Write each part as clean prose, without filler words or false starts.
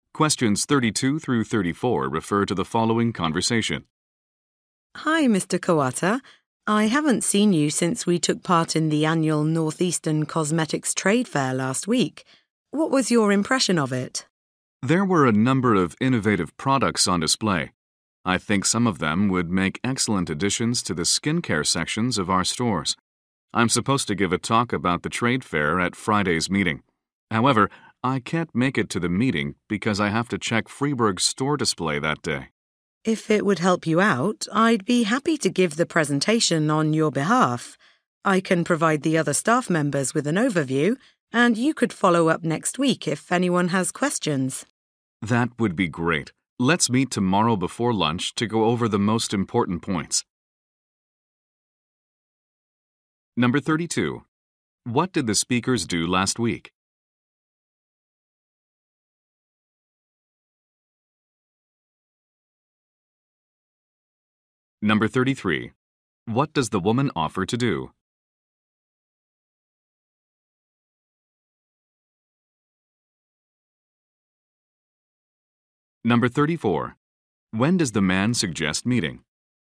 Questions 32 through 34 refer to the following conversation. Hi, Mr. Kawata. I haven't seen you since we took part in the annual Northeastern Cosmetics Trade Fair last week. What was your impression of it? There were a number of innovative products on display. I think some of them would make excellent additions to the skincare sections of our stores. I'm supposed to give a talk about the trade fair at Friday's meeting. However, I can't make it to the meeting because I have to check Freeburg's store display that day. If it would help you out, I'd be happy to give the presentation on your behalf. I can provide the other staff members with an overview, and you could follow up next week if anyone has questions. That would be great. Let's meet tomorrow before lunch to go over the most important points. Number 32. What did the speakers do last week? Number 33. What does the woman offer to do? Number 34. When does the man suggest meeting?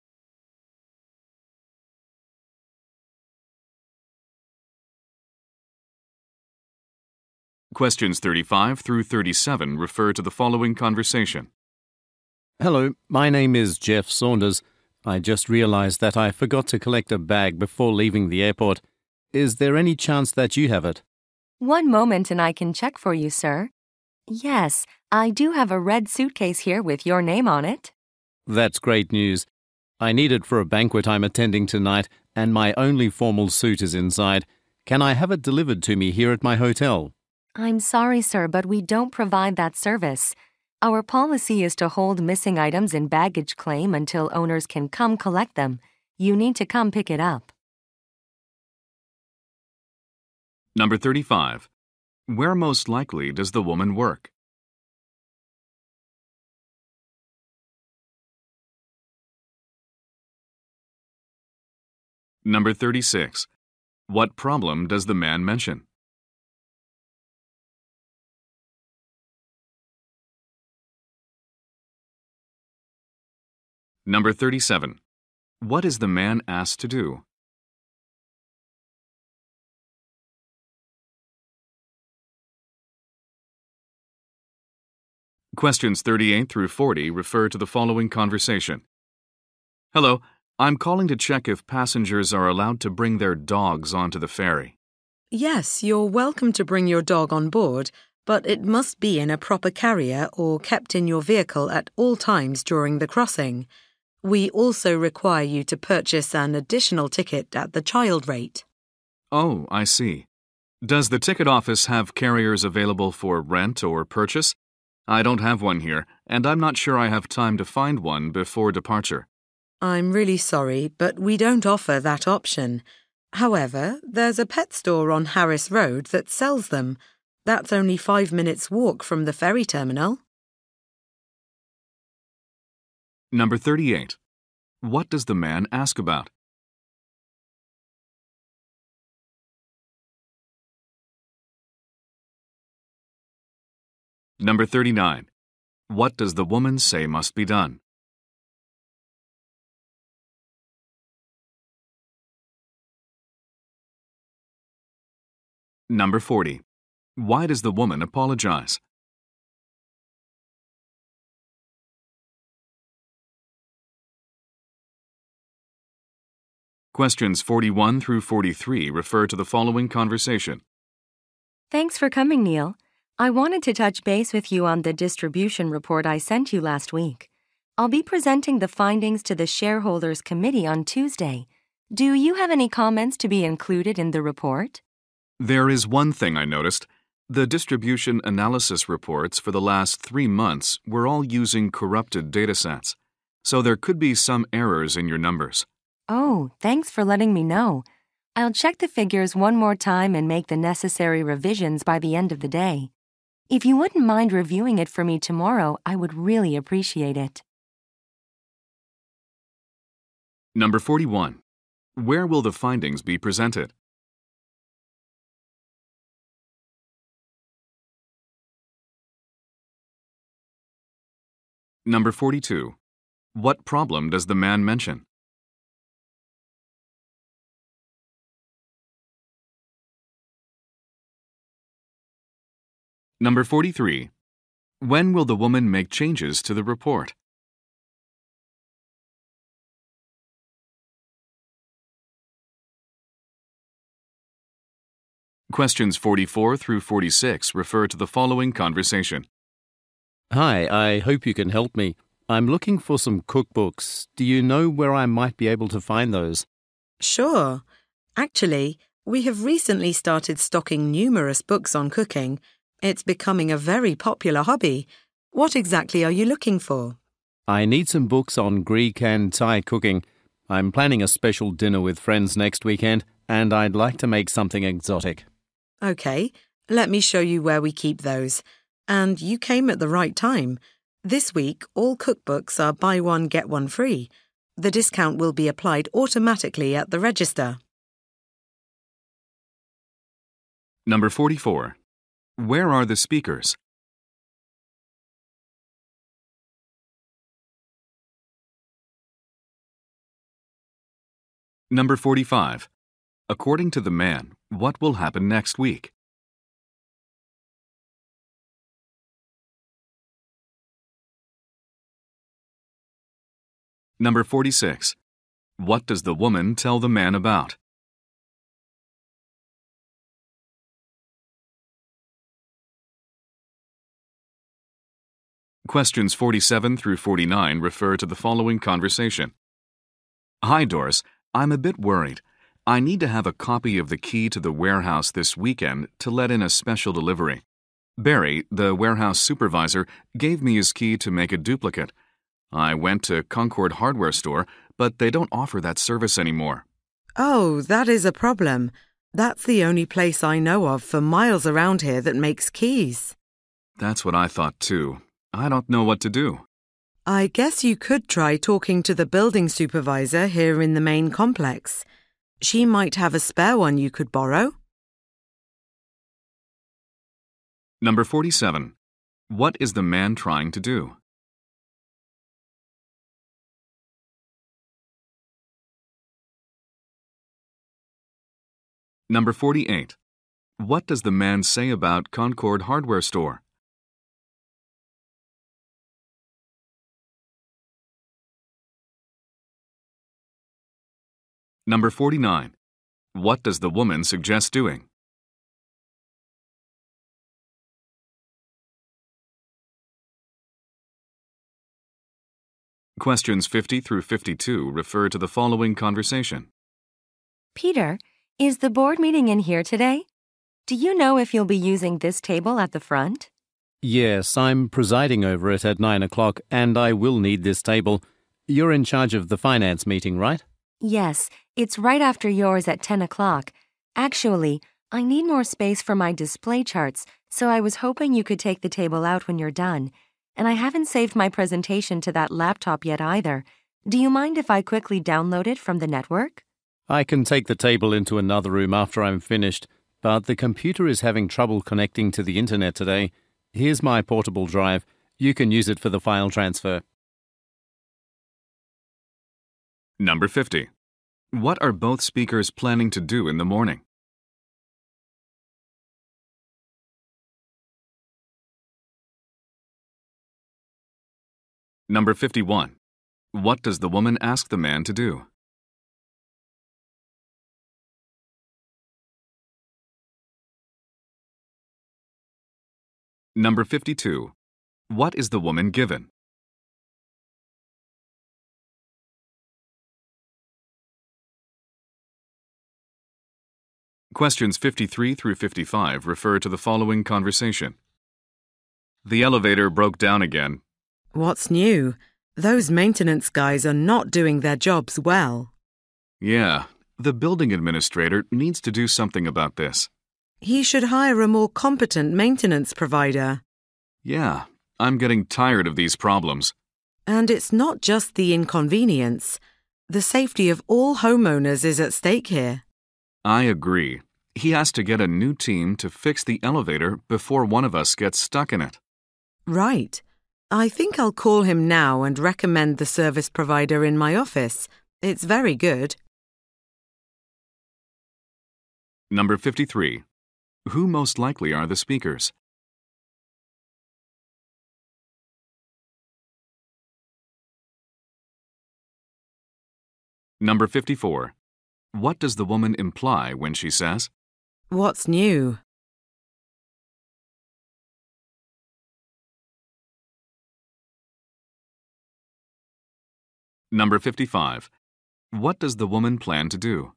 Questions 35 through 37 refer to the following conversation. Hello, my name is Jeff Saunders. I just realized that I forgot to collect a bag before leaving the airport. Is there any chance that you have it? One moment and I can check for you, sir. Yes, I do have a red suitcase here with your name on it. That's great news. I need it for a banquet I'm attending tonight, and my only formal suit is inside. Can I have it delivered to me here at my hotel? I'm sorry, sir, but we don't provide that service. Our policy is to hold missing items in baggage claim until owners can come collect them. You need to come pick it up. Number 35. Where most likely does the woman work? Number 36. What problem does the man mention? Number 37. What is the man asked to do? Questions 38 through 40 refer to the following conversation. Hello, I'm calling to check if passengers are allowed to bring their dogs onto the ferry. Yes, you're welcome to bring your dog on board, but it must be in a proper carrier or kept in your vehicle at all times during the crossing. We also require you to purchase an additional ticket at the child rate. Oh, I see. Does the ticket office have carriers available for rent or purchase? I don't have one here, and I'm not sure I have time to find one before departure. I'm really sorry, but we don't offer that option. However, there's a pet store on Harris Road that sells them. That's only 5 minutes' walk from the ferry terminal. Number 38. What does the man ask about? Number 39. What does the woman say must be done? Number 40. Why does the woman apologize? Questions 41 through 43 refer to the following conversation. Thanks for coming, Neil. I wanted to touch base with you on the distribution report I sent you last week. I'll be presenting the findings to the shareholders committee on Tuesday. Do you have any comments to be included in the report? There is one thing I noticed. The distribution analysis reports for the last 3 months were all using corrupted datasets, so there could be some errors in your numbers. Oh, thanks for letting me know. I'll check the figures one more time and make the necessary revisions by the end of the day. If you wouldn't mind reviewing it for me tomorrow, I would really appreciate it. Number 41. Where will the findings be presented? Number 42. What problem does the man mention? Number 43. When will the woman make changes to the report? Questions 44 through 46 refer to the following conversation. Hi, I hope you can help me. I'm looking for some cookbooks. Do you know where I might be able to find those? Sure. Actually, we have recently started stocking numerous books on cooking. It's becoming a very popular hobby. What exactly are you looking for? I need some books on Greek and Thai cooking. I'm planning a special dinner with friends next weekend, and I'd like to make something exotic. Okay, let me show you where we keep those. And you came at the right time. This week, all cookbooks are buy one, get one free. The discount will be applied automatically at the register. Number 44. Where are the speakers? Number 45. According to the man, what will happen next week? Number 46. What does the woman tell the man about? Questions 47 through 49 refer to the following conversation. Hi, Doris. I'm a bit worried. I need to have a copy of the key to the warehouse this weekend to let in a special delivery. Barry, the warehouse supervisor, gave me his key to make a duplicate. I went to Concord Hardware Store, but they don't offer that service anymore. Oh, that is a problem. That's the only place I know of for miles around here that makes keys. That's what I thought too. I don't know what to do. I guess you could try talking to the building supervisor here in the main complex. She might have a spare one you could borrow. Number 47. What is the man trying to do? Number 48. What does the man say about Concord Hardware Store? Number 49. What does the woman suggest doing? Questions 50 through 52 refer to the following conversation. Peter, is the board meeting in here today? Do you know if you'll be using this table at the front? Yes, I'm presiding over it at 9 o'clock, and I will need this table. You're in charge of the finance meeting, right? Yes, it's right after yours at 10 o'clock. Actually, I need more space for my display charts, so I was hoping you could take the table out when you're done. And I haven't saved my presentation to that laptop yet either. Do you mind if I quickly download it from the network? I can take the table into another room after I'm finished, but the computer is having trouble connecting to the internet today. Here's my portable drive. You can use it for the file transfer. Number 50. What are both speakers planning to do in the morning? Number 51. What does the woman ask the man to do? Number 52. What is the woman given? Questions 53 through 55 refer to the following conversation. The elevator broke down again. What's new? Those maintenance guys are not doing their jobs well. Yeah, the building administrator needs to do something about this. He should hire a more competent maintenance provider. Yeah, I'm getting tired of these problems. And it's not just the inconvenience. The safety of all homeowners is at stake here. I agree. He has to get a new team to fix the elevator before one of us gets stuck in it. Right. I think I'll call him now and recommend the service provider in my office. It's very good. Number 53. Who most likely are the speakers? Number 54. What does the woman imply when she says, What's new? Number 55. What does the woman plan to do?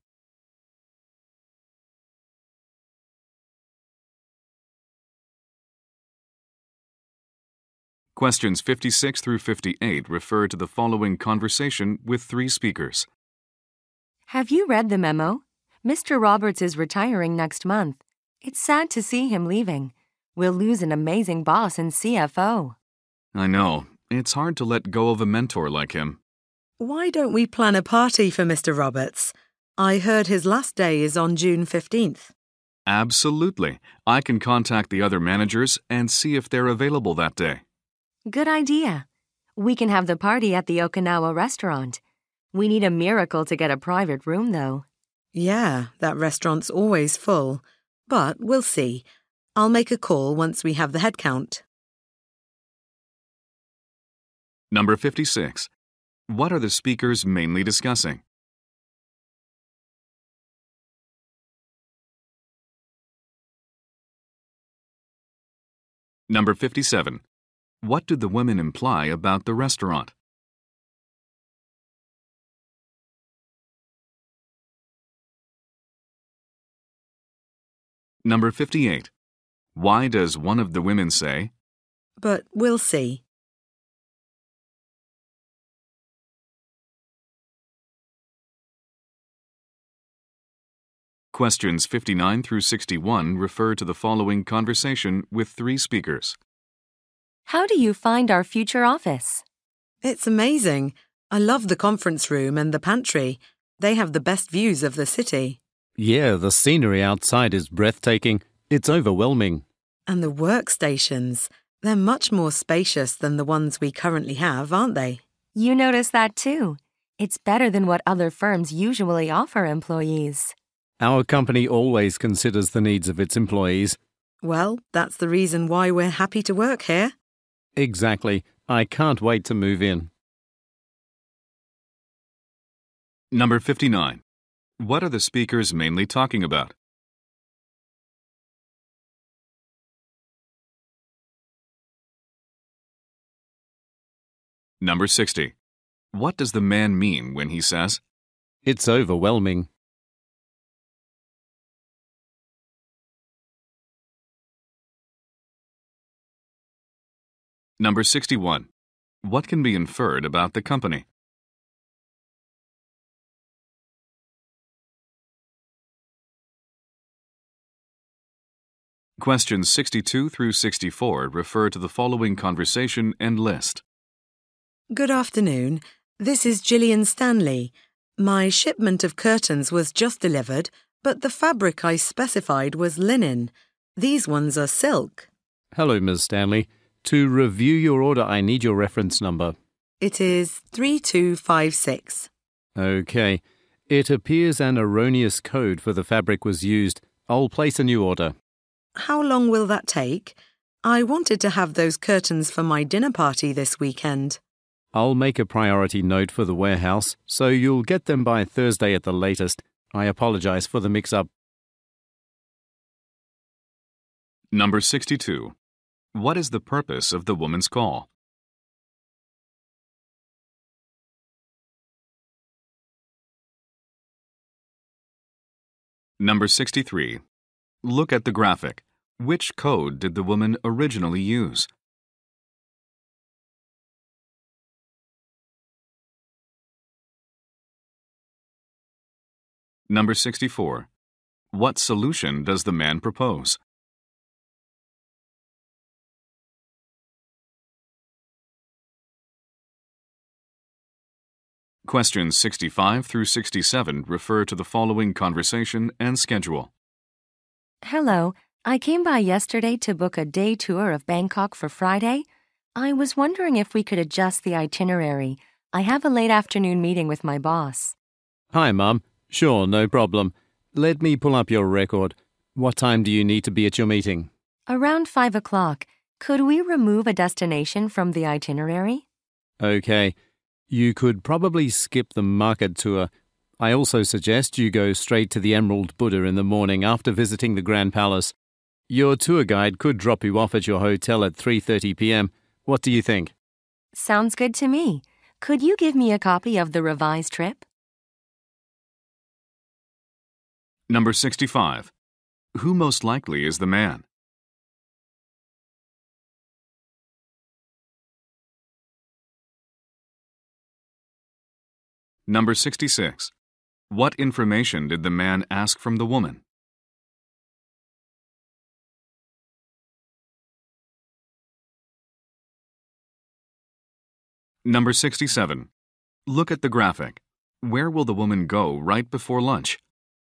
Questions 56 through 58 refer to the following conversation with three speakers. Have you read the memo? Mr. Roberts is retiring next month. It's sad to see him leaving. We'll lose an amazing boss and CFO. I know. It's hard to let go of a mentor like him. Why don't we plan a party for Mr. Roberts? I heard his last day is on June 15th. Absolutely. I can contact the other managers and see if they're available that day. Good idea. We can have the party at the Okinawa restaurant. We need a miracle to get a private room, though. Yeah, that restaurant's always full. But we'll see. I'll make a call once we have the head count. Number 56. What are the speakers mainly discussing? Number 57. What do the women imply about the restaurant? Number 58. Why does one of the women say, But we'll see. Questions 59 through 61 refer to the following conversation with three speakers. How do you find our future office? It's amazing. I love the conference room and the pantry. They have the best views of the city. Yeah, the scenery outside is breathtaking. It's overwhelming. And the workstations. They're much more spacious than the ones we currently have, aren't they? You notice that too. It's better than what other firms usually offer employees. Our company always considers the needs of its employees. Well, that's the reason why we're happy to work here. Exactly. I can't wait to move in. Number 59. What are the speakers mainly talking about? Number 60. What does the man mean when he says, It's overwhelming. Number 61. What can be inferred about the company? Questions 62 through 64 refer to the following conversation and list. Good afternoon. This is Gillian Stanley. My shipment of curtains was just delivered, but the fabric I specified was linen. These ones are silk. Hello, Ms. Stanley. To review your order, I need your reference number. It is 3256. Okay. It appears an erroneous code for the fabric was used. I'll place a new order. How long will that take? I wanted to have those curtains for my dinner party this weekend. I'll make a priority note for the warehouse, so you'll get them by Thursday at the latest. I apologize for the mix-up. Number 62. What is the purpose of the woman's call? Number 63. Look at the graphic. Which code did the woman originally use? Number 64. What solution does the man propose? Questions 65 through 67 refer to the following conversation and schedule. Hello. I came by yesterday to book a day tour of Bangkok for Friday. I was wondering if we could adjust the itinerary. I have a late afternoon meeting with my boss. Hi, Mum. Sure, no problem. Let me pull up your record. What time do you need to be at your meeting? Around 5 o'clock. Could we remove a destination from the itinerary? Okay. You could probably skip the market tour. I also suggest you go straight to the Emerald Buddha in the morning after visiting the Grand Palace. Your tour guide could drop you off at your hotel at 3:30 p.m. What do you think? Sounds good to me. Could you give me a copy of the revised trip? Number 65. Who most likely is the man? Number 66. What information did the man ask from the woman? Number 67. Look at the graphic. Where will the woman go right before lunch?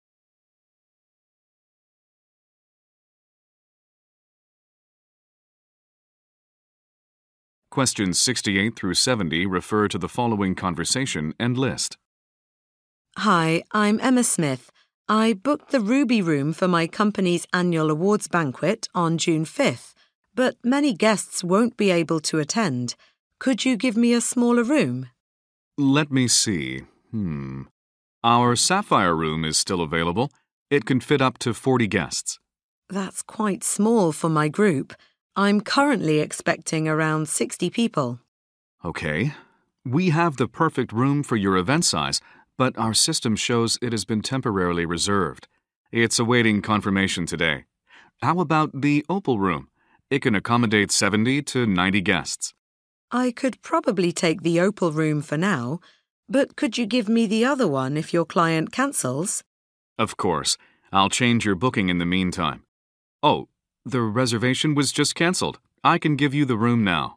Questions 68 through 70 refer to the following conversation and list. Hi, I'm Emma Smith. I booked the Ruby Room for my company's annual awards banquet on June 5th, but many guests won't be able to attend. Could you give me a smaller room? Let me see. Our Sapphire Room is still available. It can fit up to 40 guests. That's quite small for my group. I'm currently expecting around 60 people. Okay. We have the perfect room for your event size, but our system shows it has been temporarily reserved. It's awaiting confirmation today. How about the Opal Room? It can accommodate 70 to 90 guests. I could probably take the Opal Room for now, but could you give me the other one if your client cancels? Of course. I'll change your booking in the meantime. Oh, the reservation was just canceled. I can give you the room now.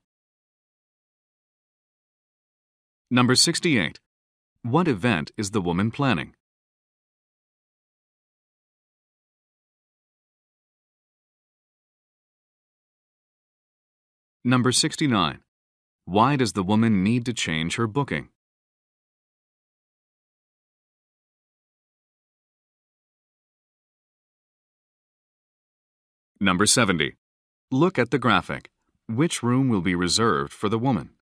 Number 68. What event is the woman planning? Number 69. Why does the woman need to change her booking? Number 70. Look at the graphic. Which room will be reserved for the woman?